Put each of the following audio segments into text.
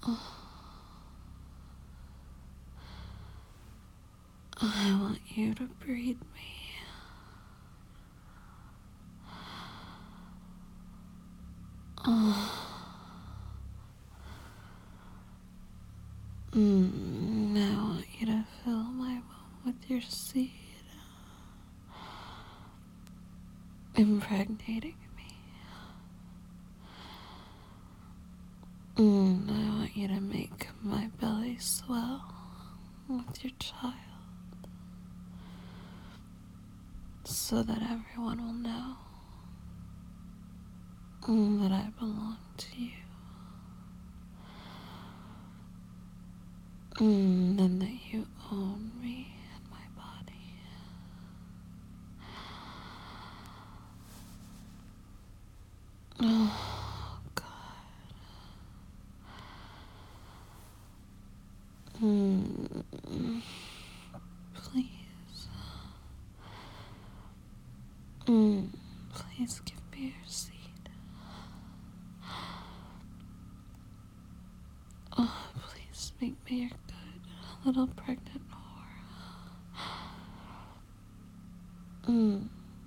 I want you to breathe me. I want you to fill my womb with your seed, impregnating me. I want you to make my belly swell with your child, so that everyone will know that I belong to you. And that you own me and my body. Oh, God. Please. Please give me your seed. Oh, please make me your good little pregnant whore.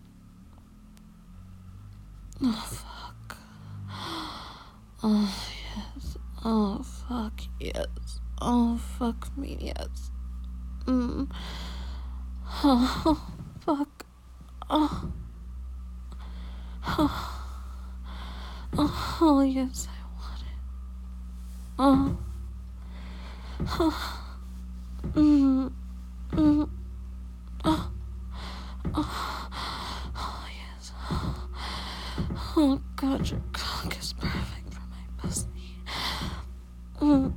Oh, fuck. Oh, yes. Oh, fuck, yes. Oh, fuck me, yes. Oh, fuck. Oh. Oh, yes, I want it. Oh. Oh. Oh. Oh, yes. Oh, God, your cock is perfect for my pussy. Oh.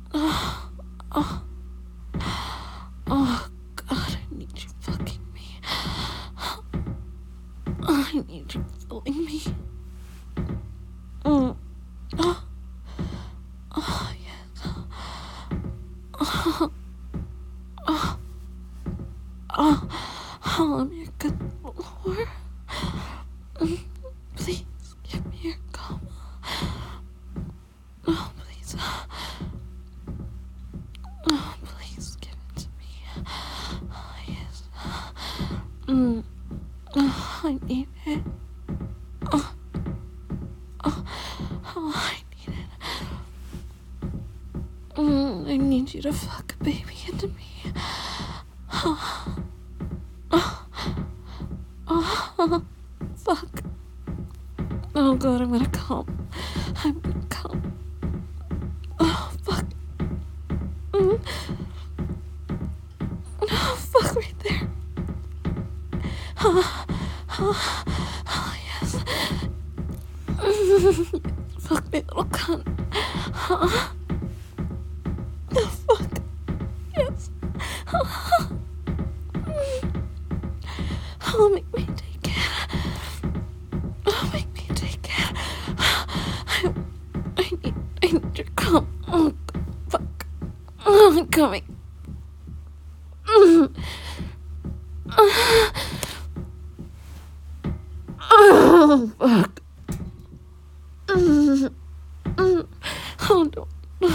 Oh, God, I need you fucking me. I need you filling me. Oh, yes. I'm your good little whore. Please give me your cum. Oh, please. Oh, please give it to me. Oh, yes. Oh, I need it. Oh, I need it. I need you to fuck a baby into me. Fuck. Oh, God, I'm gonna come. I'm gonna come. Oh, fuck. Oh, fuck, right there. Oh, yes. Fuck me, little cunt. Oh, fuck. Yes. Oh, make me take it. Oh, make me take it. I need your cum. Oh, fuck. Oh, I'm coming. Oh, fuck. Oh, don't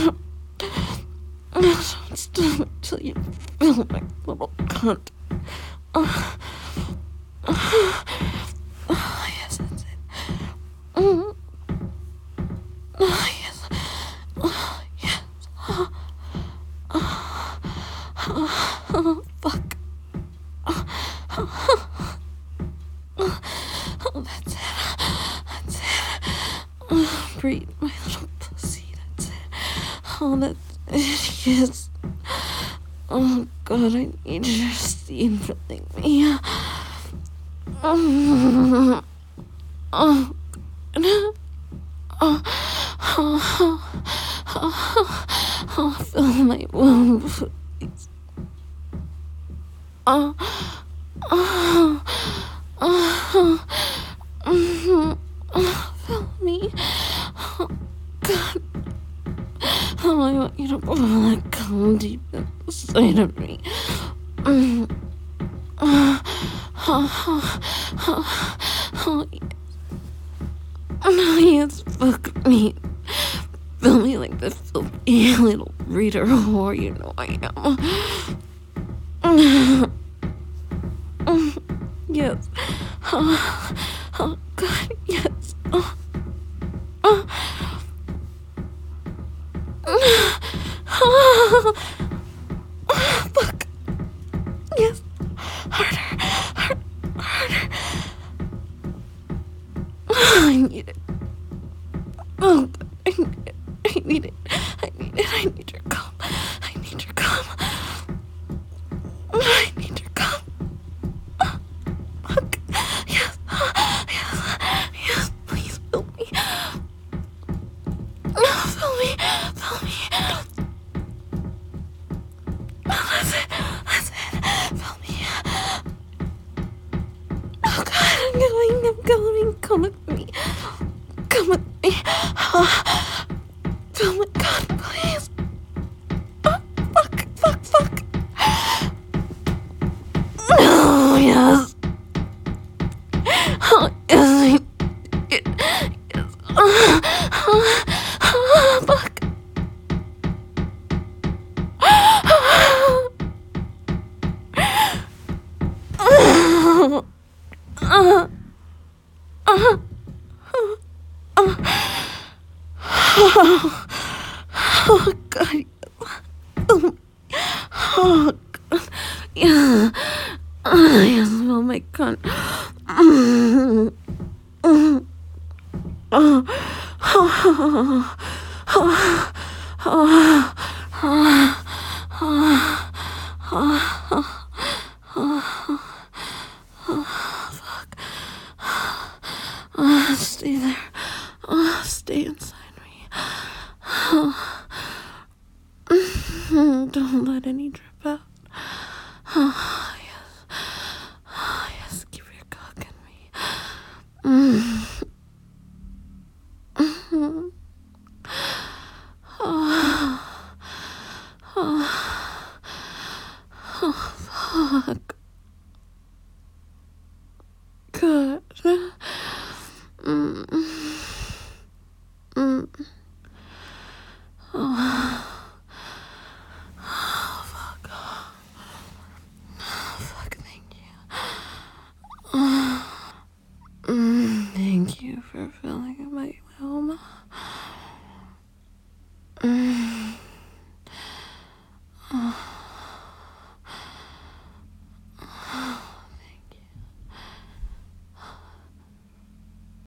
stop until you feel my little cunt. Oh, yes, that's it. Oh, yes. Oh, yes. Oh, fuck. Oh, that's it. That's it. Oh, breathe, my little pussy. That's it. Oh, that's it. Yes. Oh, God, I need your seed filling me. Oh, oh, fill my womb, please. Oh, fill me. Oh, God. Oh, I want you to pour that cum deep inside of me. Oh, yes, fuck me. Fill me like the filthy little reader whore you know I am. Yes. Oh, God, yes. Fuck. Yes. Harder. Harder. I need it. Oh, God. I need it. I need your cum. I need your cum. I need your cum. Fuck. Yes. Yes. Please fill me. Fill me. That's it. Fill me. Oh, God. I'm going. Come with me. Fill me. God, please. Fuck. Oh, yes. Oh, yes. Yes. Fuck. Oh, God. Oh, God. Yeah. Yes, smell my cunt. Fuck. Stay there. Stay inside me. Don't let any drip out. Yes, keep your cock in me. Fuck. Good. Fuck, thank you. Thank you for filling